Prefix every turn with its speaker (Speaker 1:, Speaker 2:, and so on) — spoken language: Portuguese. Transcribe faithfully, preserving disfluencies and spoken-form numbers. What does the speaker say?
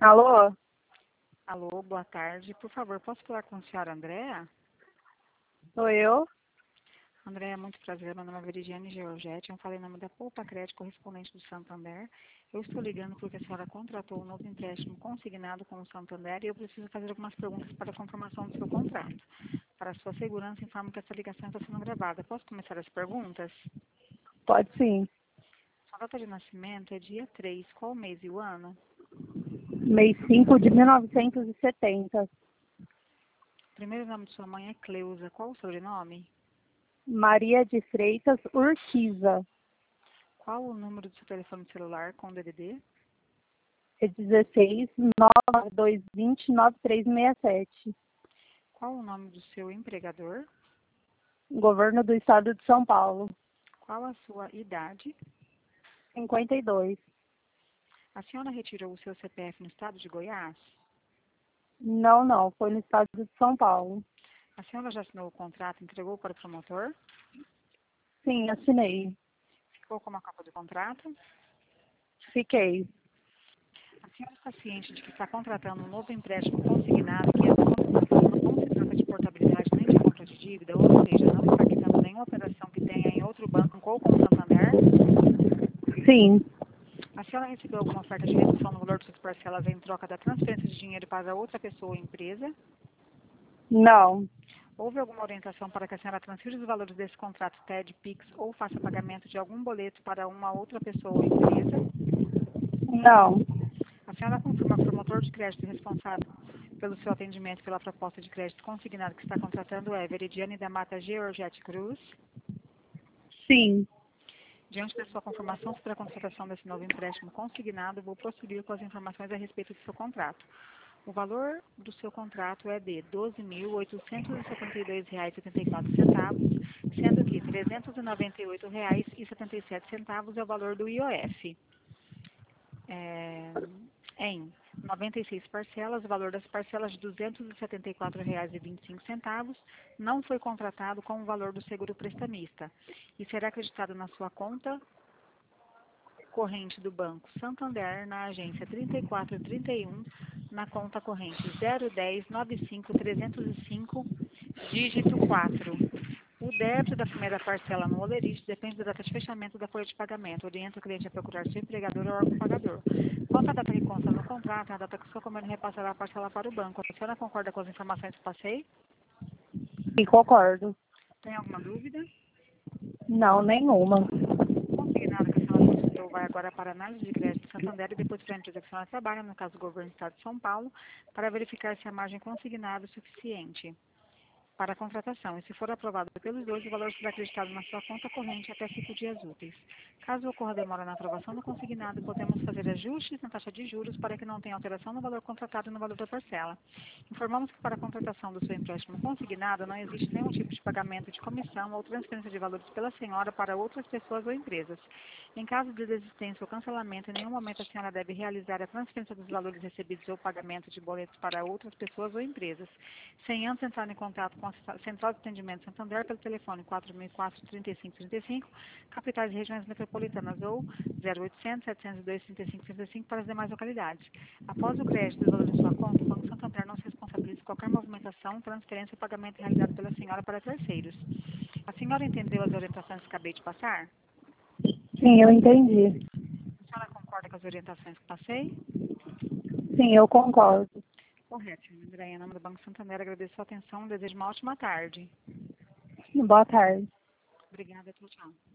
Speaker 1: Alô?
Speaker 2: Alô, boa tarde. Por favor, posso falar com a senhora Andréa?
Speaker 1: Sou eu?
Speaker 2: Andréa, muito prazer. Meu nome é Veridiane Georgette. Eu falei em nome da Poupa Crédito, correspondente do Santander. Eu estou ligando porque a senhora contratou um novo empréstimo consignado com o Santander e eu preciso fazer algumas perguntas para a confirmação do seu contrato. Para a sua segurança, informo que essa ligação está sendo gravada. Posso começar as perguntas?
Speaker 1: Pode sim.
Speaker 2: Sua data de nascimento é dia três. Qual o mês e o ano?
Speaker 1: Mês cinco de mil novecentos e setenta.
Speaker 2: O primeiro nome de sua mãe é Cleusa. Qual o sobrenome?
Speaker 1: Maria de Freitas Urquiza.
Speaker 2: Qual o número do seu telefone celular com D D D?
Speaker 1: É dezesseis, nove dois vinte, nove três seis sete.
Speaker 2: Qual o nome do seu empregador?
Speaker 1: Governo do Estado de São Paulo.
Speaker 2: Qual a sua idade?
Speaker 1: cinquenta e dois.
Speaker 2: A senhora retirou o seu C P F no estado de Goiás?
Speaker 1: Não, não. Foi no Estado de São Paulo.
Speaker 2: A senhora já assinou o contrato e entregou para o promotor?
Speaker 1: Sim, assinei.
Speaker 2: Ficou com uma cópia do contrato?
Speaker 1: Fiquei.
Speaker 2: A senhora está ciente de que está contratando um novo empréstimo consignado, que essa contratação não se trata de portabilidade nem de compra de dívida, ou seja, não está quitando nenhuma operação que tenha em outro banco ou com o Santander?
Speaker 1: Sim.
Speaker 2: A senhora recebeu alguma oferta de redução no valor de suas parcelas em troca da transferência de dinheiro para outra pessoa ou empresa?
Speaker 1: Não.
Speaker 2: Houve alguma orientação para que a senhora transfira os valores desse contrato T E D, Pix ou faça pagamento de algum boleto para uma outra pessoa ou empresa?
Speaker 1: Não.
Speaker 2: A senhora confirma que o promotor de crédito responsável pelo seu atendimento pela proposta de crédito consignado que está contratando é Veridiane da Mata Georgette Cruz.
Speaker 1: Sim.
Speaker 2: Diante da sua confirmação sobre a contratação desse novo empréstimo consignado, vou prosseguir com as informações a respeito do seu contrato. O valor do seu contrato é de doze mil oitocentos e setenta e dois reais e oitenta e quatro centavos, sendo que trezentos e noventa e oito reais e setenta e sete centavos é o valor do I O F. É, em noventa e seis parcelas, o valor das parcelas de duzentos e setenta e quatro reais e vinte e cinco centavos não foi contratado com o valor do seguro prestamista e será acreditado na sua conta corrente do Banco Santander, na agência trinta e quatro trinta e um, na conta corrente zero dez nove cinco trezentos e cinco, dígito quatro. O débito da primeira parcela no olerite depende da data de fechamento da folha de pagamento. Orienta o cliente a procurar seu empregador ou órgão pagador. Quanto à data que consta no contrato, é a data que o seu comércio repassará a parcela para o banco. A senhora concorda com as informações que passei?
Speaker 1: Sim, concordo.
Speaker 2: Tem alguma dúvida?
Speaker 1: Não, nenhuma.
Speaker 2: Consignado que a senhora solicitou vai agora para a análise de crédito do Santander e depois para a empresa que a senhora trabalha, no caso do Governo do Estado de São Paulo, para verificar se a margem consignada é suficiente para a contratação. E se for aprovado pelos dois, o valor será acreditado na sua conta corrente até cinco dias úteis. Caso ocorra demora na aprovação do consignado, podemos fazer ajustes na taxa de juros para que não tenha alteração no valor contratado e no valor da parcela. Informamos que para a contratação do seu empréstimo consignado não existe nenhum tipo de pagamento de comissão ou transferência de valores pela senhora para outras pessoas ou empresas. Em caso de desistência ou cancelamento, em nenhum momento a senhora deve realizar a transferência dos valores recebidos ou pagamento de boletos para outras pessoas ou empresas, sem antes entrar em contato com a Central de Atendimento Santander pelo telefone quatro mil e quatro, trinta e cinco trinta e cinco, capitais e regiões metropolitanas, ou zero oitocentos, setecentos e dois, trinta e cinco trinta e cinco para as demais localidades. Após o crédito dos valores de sua conta, o Banco Santander não se responsabiliza por qualquer movimentação, transferência ou pagamento realizado pela senhora para terceiros. A senhora entendeu as orientações que acabei de passar?
Speaker 1: Sim, eu entendi.
Speaker 2: A senhora concorda com as orientações que passei?
Speaker 1: Sim, eu concordo.
Speaker 2: Correto, senhora Andréia. Em nome do Banco Santander, agradeço a sua atenção e desejo uma ótima tarde.
Speaker 1: Boa tarde.
Speaker 2: Obrigada, tchau, tchau.